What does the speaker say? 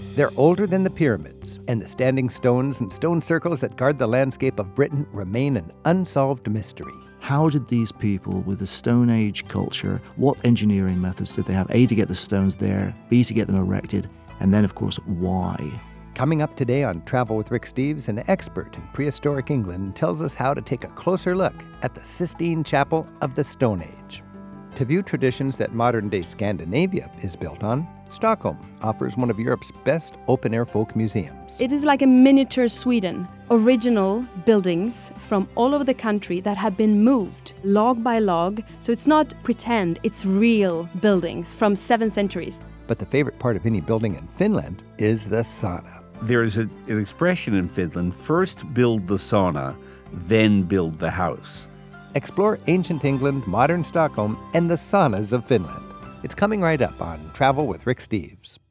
They're older than the pyramids, and the standing stones and stone circles that guard the landscape of Britain remain an unsolved mystery. How did these people with a Stone Age culture, what engineering methods did they have? A, to get the stones there, B, to get them erected, and then, of course, why? Coming up today on Travel with Rick Steves, an expert in prehistoric England tells us how to take a closer look at the Sistine Chapel of the Stone Age. To view traditions that modern-day Scandinavia is built on, Stockholm offers one of Europe's best open-air folk museums. It is like a miniature Sweden. Original buildings from all over the country that have been moved log by log. So it's not pretend, it's real buildings from 7 centuries. But the favorite part of any building in Finland is the sauna. There's an expression in Finland, first build the sauna, then build the house. Explore ancient England, modern Stockholm, and the saunas of Finland. It's coming right up on Travel with Rick Steves.